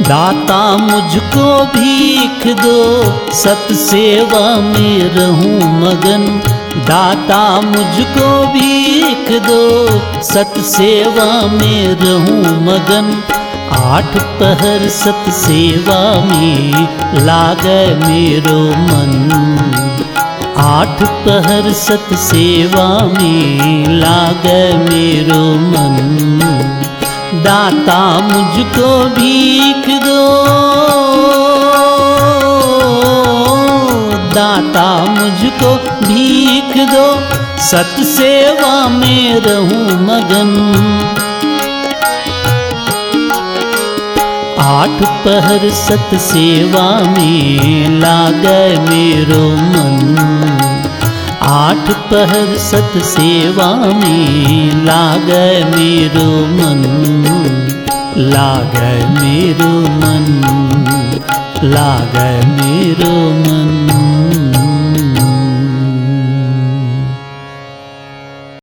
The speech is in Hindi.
दाता मुझको भीख दो, सत सेवा में रहूं मगन। दाता मुझको भीख दो, सत सेवा में रहूं मगन। 8 पहर सत सेवा में लागे मेरो मन। 8 पहर सत सेवा में लागे मेरो मन। दाता मुझको भीख दो, दाता मुझको भीख दो, सत सेवा में रहूं मगन। 8 पहर सत सेवा में लागे मेरो मन। 8 पहर सत सेवा में लागे मेरो मन। लागे मेरो मन, लागे मेरो मन।